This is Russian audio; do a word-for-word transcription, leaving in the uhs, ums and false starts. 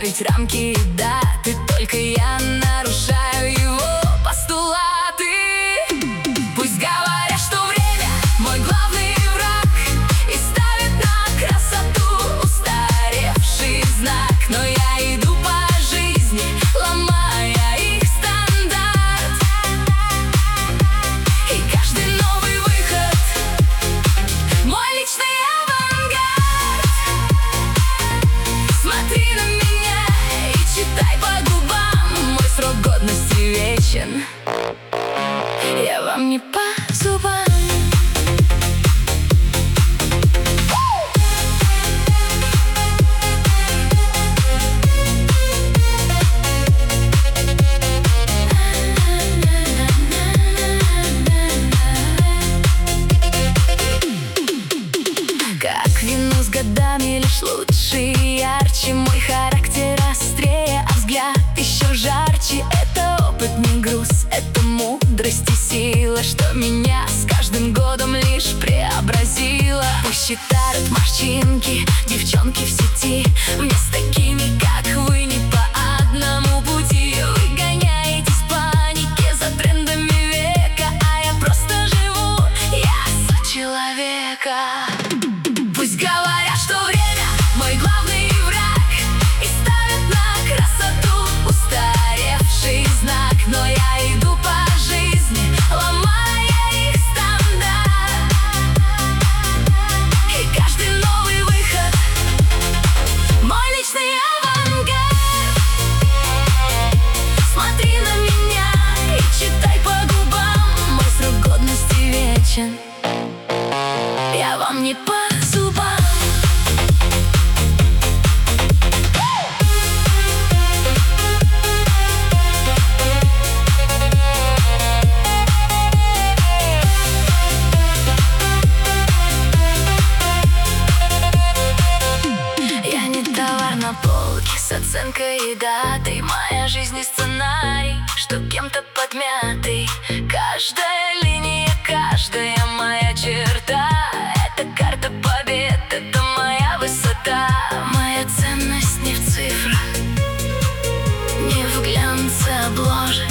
ведь рамки и даты, только я нарушаю его постулаты. Пусть говорят, что время мой главный враг и ставит на красоту устаревший знак, но я иду по жизни, ломая их стандарт. И каждый новый выход — мой личный авангард. Смотри на меня и читай по губам, мой срок годности вечен, я вам не по зубам. Как вино с годами, лишь лучше и ярче, мой характер острее, а взгляд еще жарче. Это опыт, не груз, это мудрость и сила, что меня с каждым годом лишь преобразила. Пусть считают морщинки девчонки в сети, мне с такими, как вы, не по одному пути. Вы гоняетесь в панике за трендами века, а я просто живу, я за человека. Пусть говорят, что время мой главный враг и ставят на красоту устаревший знак, но я иду по жизни, ломая их стандарт. И каждый новый выход — мой личный авангард. Смотри на меня и читай по губам, мой срок годности вечен, я вам не по зубам. Я не товар на полке с оценкой и датой, моя жизнь не сценарий, что кем-то подмятый. Каждая линия, каждая моя черта — это карта побед, это моя высота. Моя ценность не в цифрах, не в глянце обложек,